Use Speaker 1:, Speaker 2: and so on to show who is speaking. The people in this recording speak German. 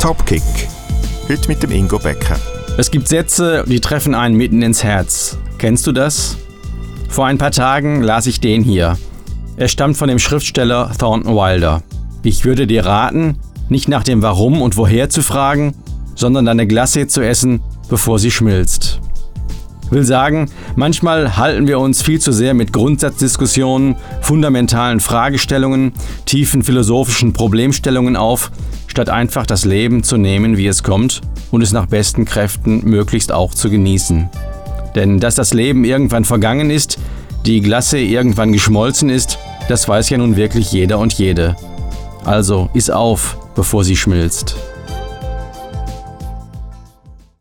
Speaker 1: Topkick. Heute mit dem Ingo Becker.
Speaker 2: Es gibt Sätze, die treffen einen mitten ins Herz. Kennst du das? Vor ein paar Tagen las ich den hier. Er stammt von dem Schriftsteller Thornton Wilder. Ich würde dir raten, nicht nach dem Warum und Woher zu fragen, sondern deine Glace zu essen, bevor sie schmilzt. Will sagen, manchmal halten wir uns viel zu sehr mit Grundsatzdiskussionen, fundamentalen Fragestellungen, tiefen philosophischen Problemstellungen auf, statt einfach das Leben zu nehmen, wie es kommt und es nach besten Kräften möglichst auch zu genießen. Denn dass das Leben irgendwann vergangen ist, die Glace irgendwann geschmolzen ist, das weiß ja nun wirklich jeder und jede. Also iss auf, bevor sie schmilzt.